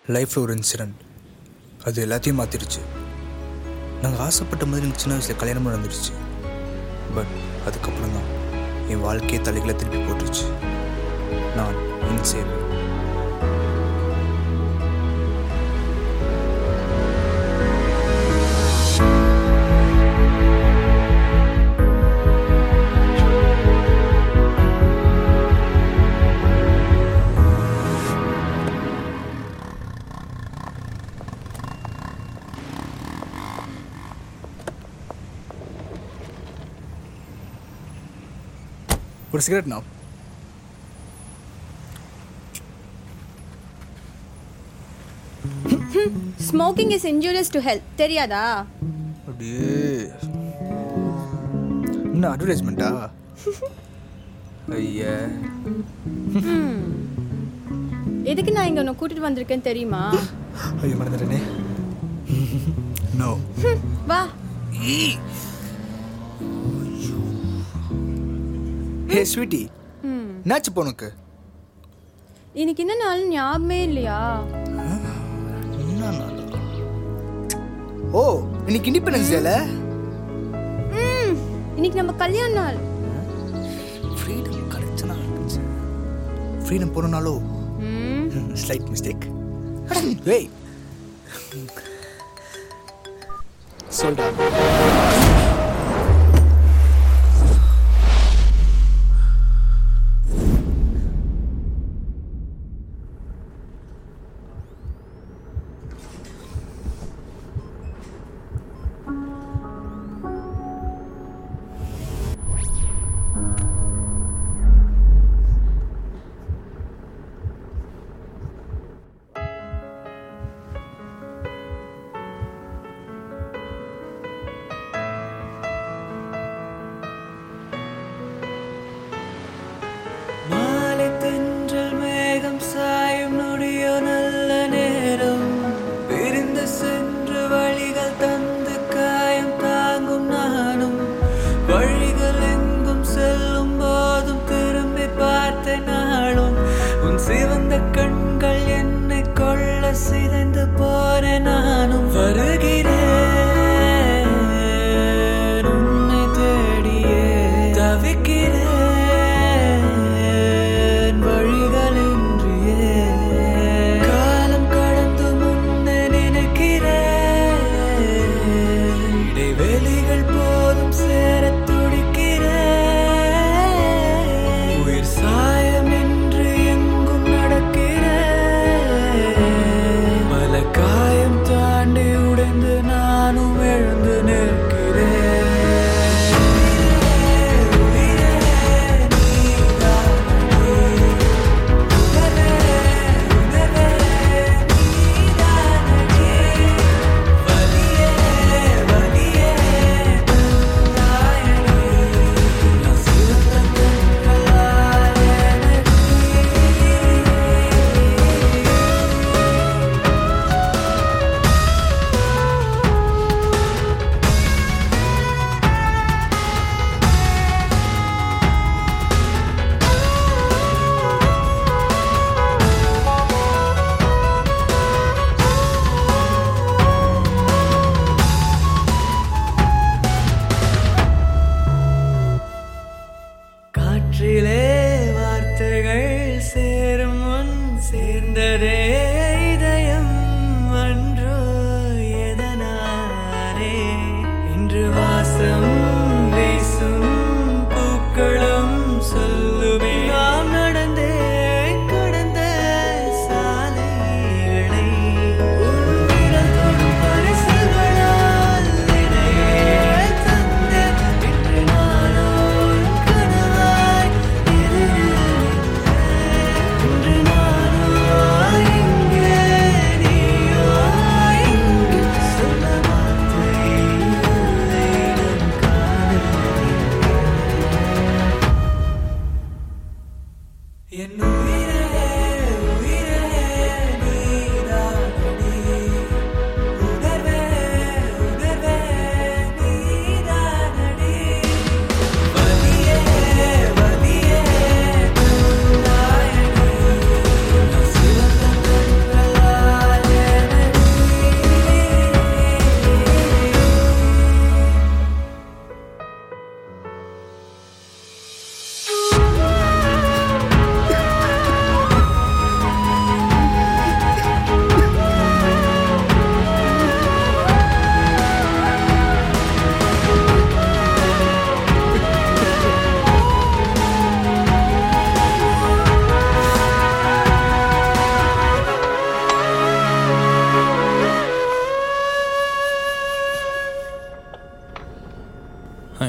லைஃப்பில் ஒரு இன்சிடெண்ட் அது எல்லாத்தையும் மாற்றிடுச்சு. நாங்கள் ஆசைப்பட்ட மாதிரி எனக்கு சின்ன வயசில் கல்யாணம் நடந்துடுச்சு. பட் அதுக்கப்புறம் தான் என் வாழ்க்கையை தலைகளை திருப்பி போட்டுருச்சு. நான் இன்சேன். ஒரு சிகரெட் நான். Smoking is injurious to health, தெரியாதா? அப்படியே என்ன அட்வர்டைஸ்மெண்ட்டா? ஐயா, எதுக்கு நான் இங்க உன்னை கூட்டிட்டு வந்திருக்கேன் தெரியுமா? ஐயோ மறந்துட்டேனே. நோ வா. ஹே ஸ்வீட்டி, என்னாச்சு போனுக்கு? இன்னைக்கு என்ன நாள் ஞாபகமே இல்லையா? ஓ, இன்னைக்கு இண்டிபெண்டன்ஸ் டேல. இன்னைக்கு நம்ம கல்யாண நாள். ஃப்ரீடம் கிடைச்சனா ஃப்ரீடம் போனாலோ ஸ்லைட் மிஸ்டேக். ஏய் சொல்டா.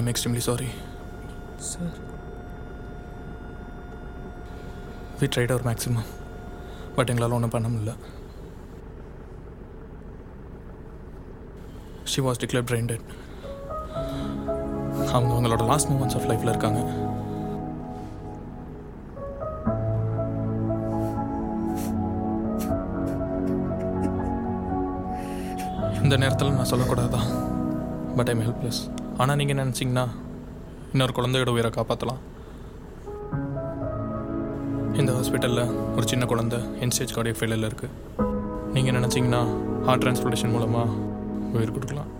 I'm extremely sorry. Sir we tried our maximum, but எங்களால் ஒன்றும் பண்ண முடியல. She was declare brain dead. அவங்க அவங்களோட லாஸ்ட் மூமெண்ட்ஸ் ஆஃப் லைஃப்பில் இருக்காங்க. இந்த நேரத்தில் நான் சொல்லக்கூடாதான், பட் ஐம் ஹெல்ப்லெஸ். ஆனால் நீங்கள் நினச்சிங்கன்னா இன்னொரு குழந்தையோட உயிரை காப்பாற்றலாம். இந்த ஹாஸ்பிட்டலில் ஒரு சின்ன குழந்தை என்ஸ்டேஜ் கார்டியக் ஃபெயிலியரில் இருக்குது. நீங்கள் நினச்சிங்கன்னா ஹார்ட் டிரான்ஸ்பிளேஷன் மூலமாக உயிர் கொடுக்கலாம்.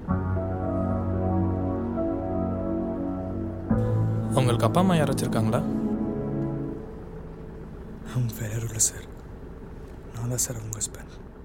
உங்களுக்கு அப்பா அம்மா யாராச்சும் இருக்காங்களா? அவங்க வேற இல்லை சார். நான் தான் சார் அவங்க ஹஸ்பண்ட்.